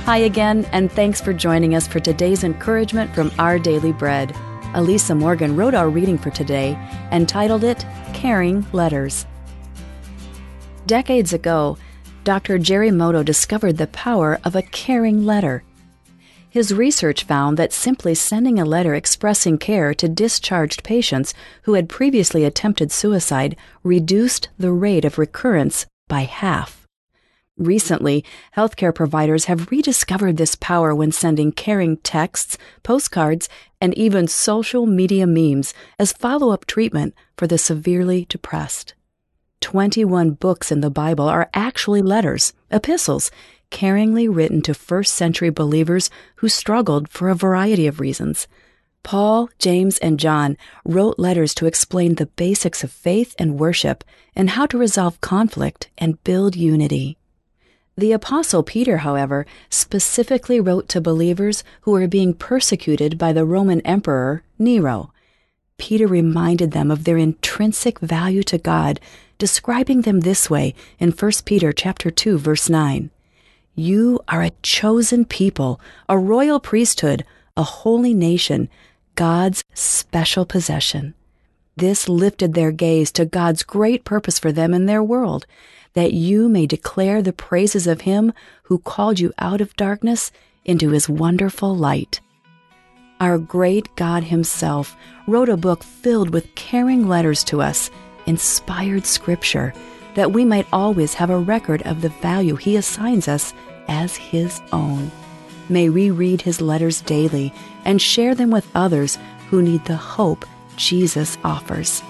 Hi again, and thanks for joining us for today's encouragement from Our Daily Bread. Elisa Morgan wrote our reading for today and titled it, Caring Letters. Decades ago, Dr. Jerry Moto discovered the power of a caring letter. His research found that simply sending a letter expressing care to discharged patients who had previously attempted suicide reduced the rate of recurrence by half. Recently, healthcare providers have rediscovered this power when sending caring texts, postcards, and even social media memes as follow-up treatment for the severely depressed. 21 books in the Bible are actually letters, epistles, caringly written to first-century believers who struggled for a variety of reasons. Paul, James, and John wrote letters to explain the basics of faith and worship and how to resolve conflict and build unity. The Apostle Peter, however, specifically wrote to believers who were being persecuted by the Roman Emperor Nero. Peter reminded them of their intrinsic value to God, describing them this way in 1 Peter chapter 2, verse 9. You are a chosen people, a royal priesthood, a holy nation, God's special possession. This lifted their gaze to God's great purpose for them in their world, that you may declare the praises of Him who called you out of darkness into His wonderful light. Our great God Himself wrote a book filled with caring letters to us, inspired Scripture, that we might always have a record of the value He assigns us as His own. May we read His letters daily and share them with others who need the hope Jesus offers.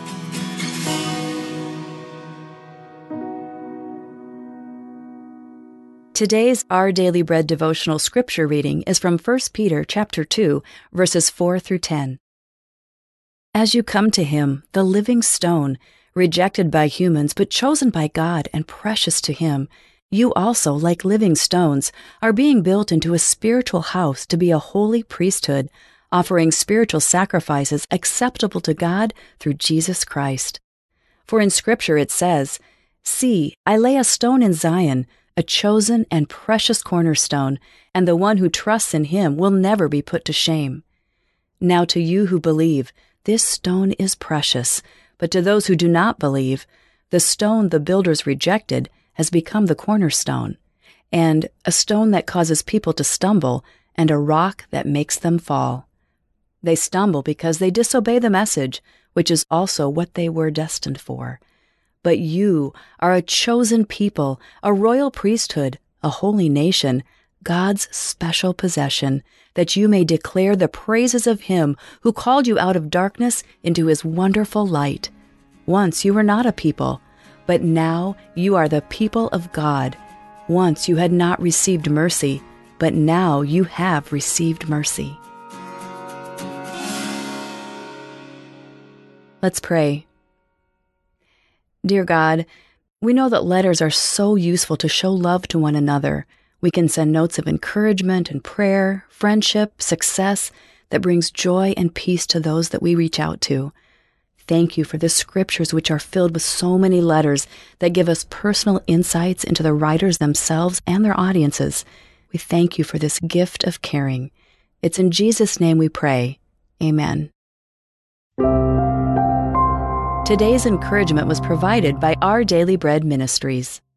Today's Our Daily Bread devotional scripture reading is from 1 Peter chapter 2, verses 4 through 10. As you come to Him, the living stone, rejected by humans but chosen by God and precious to Him, you also, like living stones, are being built into a spiritual house to be a holy priesthood, offering spiritual sacrifices acceptable to God through Jesus Christ. For in Scripture it says, See, I lay a stone in Zion, a chosen and precious cornerstone, and the one who trusts in Him will never be put to shame. Now to you who believe, this stone is precious, but to those who do not believe, the stone the builders rejected has become the cornerstone, and a stone that causes people to stumble, and a rock that makes them fall. They stumble because they disobey the message, which is also what they were destined for. But you are a chosen people, a royal priesthood, a holy nation, God's special possession, that you may declare the praises of Him who called you out of darkness into His wonderful light. Once you were not a people, but now you are the people of God. Once you had not received mercy, but now you have received mercy. Let's pray. Dear God, we know that letters are so useful to show love to one another. We can send notes of encouragement and prayer, friendship, success that brings joy and peace to those that we reach out to. Thank you for the Scriptures which are filled with so many letters that give us personal insights into the writers themselves and their audiences. We thank you for this gift of caring. It's in Jesus' name we pray. Amen. Today's encouragement was provided by Our Daily Bread Ministries.